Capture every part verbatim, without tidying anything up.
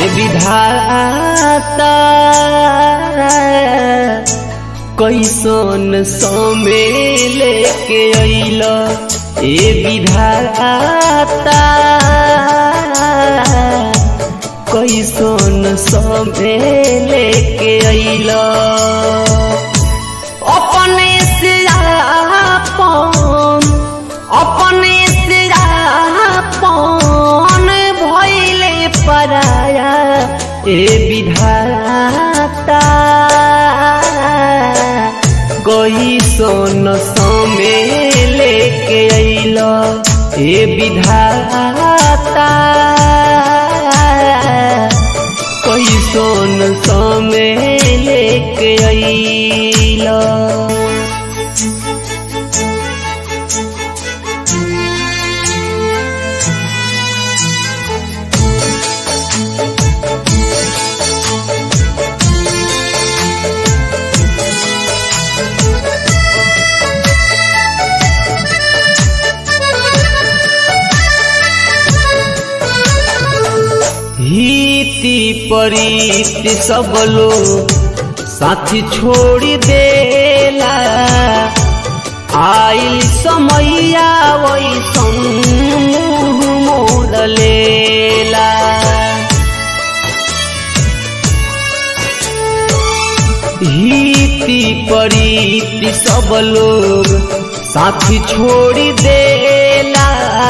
ए विधाता कैसन समय लेके अइला ए विधाता कैसन समय लेके अइला अपने से आपन अपने से आपन भइले पराया ए विधाता कैसन समय लेके अइला ए विधाता कैसन समय लेके अइला। हिती परीत सब लोग साथी छोड़ी देला आइल समैया वैसन मोड़ लेला। हिती परीत सब लोग साथी छोड़ी देला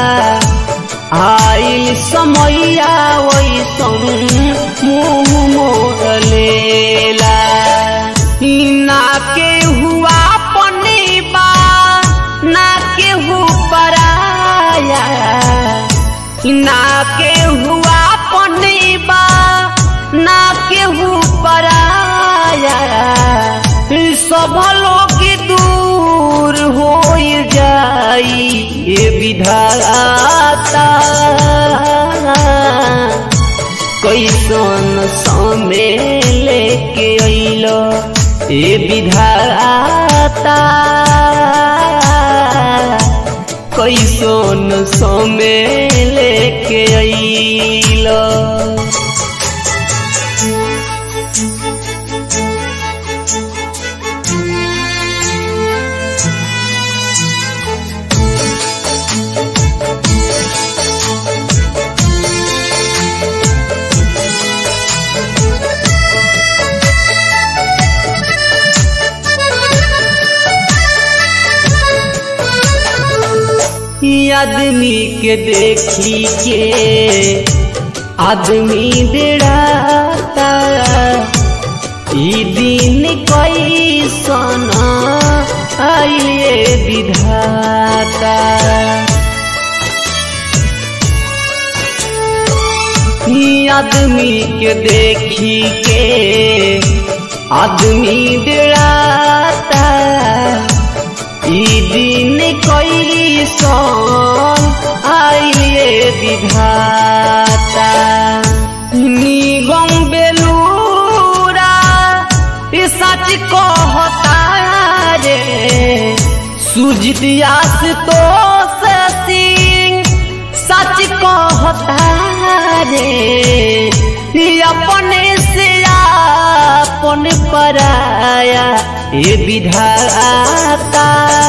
आइल समैया वैसन मुँह मोड़ लेला। ना के हुआ पनीबा ना के हु पराया ना के हुआ पनीबा ना के हु पराया सब लोग दूर हो जाई ये विधाता कैसन समय लेके अइला ए विधाता कैसन समय लेके अइला। आदमी के देखी के आदमी डेराता ई दिन कैसन आइले विधाता। आदमी के देखी के आदमी डेराता ई दिन कैसन आइले विधाता। निगम बेलूरा ये सच कहता रे सुजित आशुतोष सिंह सच कहता रे अपने से अपन पराया ये विधाता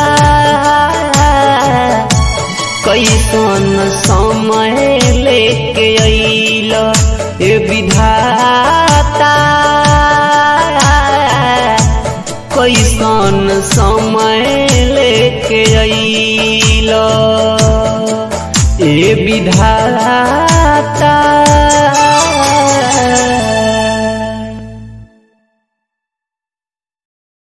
कैसन समय लेके अइला ये विधाता कैसन समय लेके अइला ये विधाता।